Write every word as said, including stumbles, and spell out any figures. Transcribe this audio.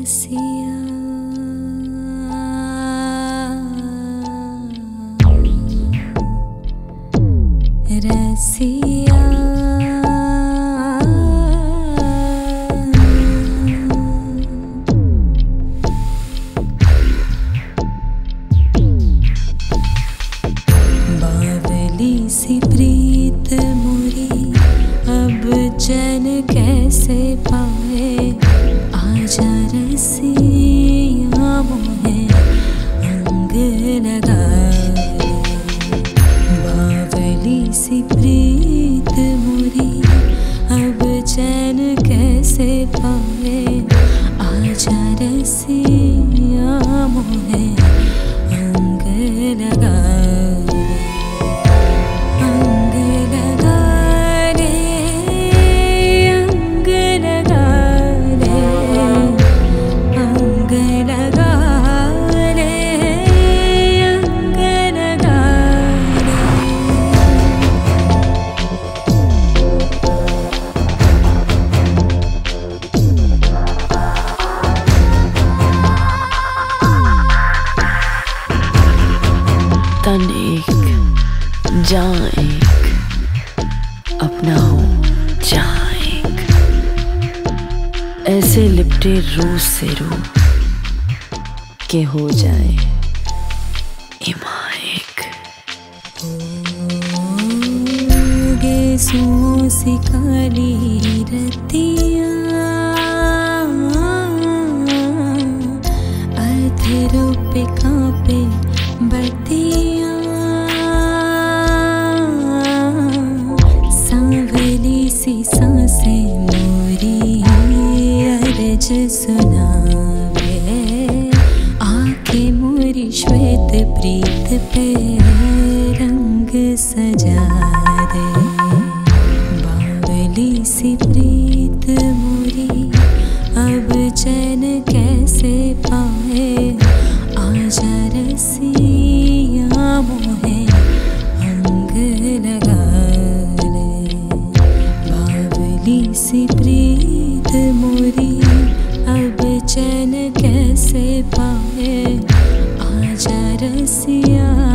रसिया रसिया बावली सी प्रीत मोरी अब चैन कैसे पाए, आजा रसिया मोहे अंग लगाए। बावली सी प्रीत मोरी अब चैन कैसे पाए, आजा रसिया मोहे अंग लगाए। तन एक जान एक, अपना हो जहाँ एक, ऐसे लिपटे रूह से रूह के हो जाए इमा एक। गेसुओं सी काली रतिया अधरों पे कांपे बतिया, सांवली सी सांसें मोरी अर्ज सुनावे, आंखें मोरी श्वेत प्रीत पे रंग सजा दे। बावली सी प्रीत मोरी अब चैन कैसे पाए, आजा रसिया मोहे अंग लगा ले। बावली सी प्रीत मोरी अब चैन कैसे पाए, आजा रसिया